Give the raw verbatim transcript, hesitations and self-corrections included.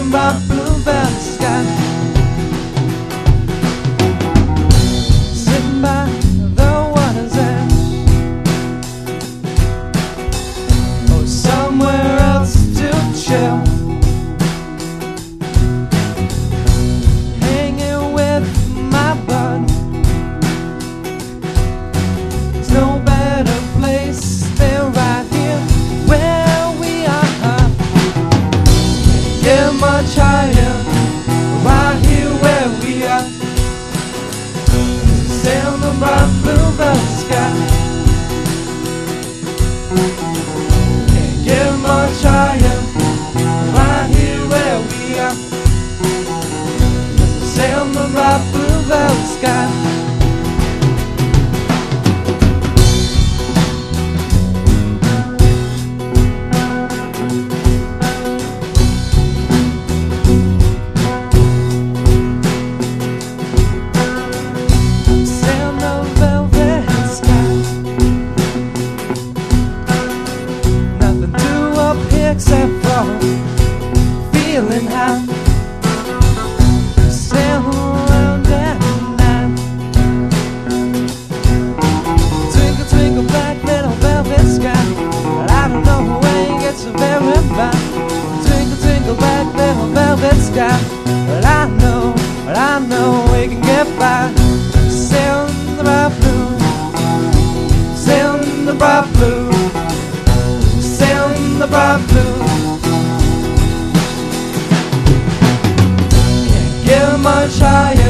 the bright blue velvet sky. Sitting by the water's edge, or somewhere else to chill, hanging with my bud. There's no better place than right here where we are. Can't get much higher, right here where we are. Sail the bright blue velvet sky. Can't get much higher, right here where we are. Sail the bright blue velvet sky. Except for feeling high, sail around at night. Twinkle, twinkle, black little velvet sky, but I don't know where it gets so very by. Twinkle, twinkle, black little velvet sky, but I know, but I know we can get by. Sailing the bright blue, sailing the bright blue, sailing the bright blue. Can't get much higher.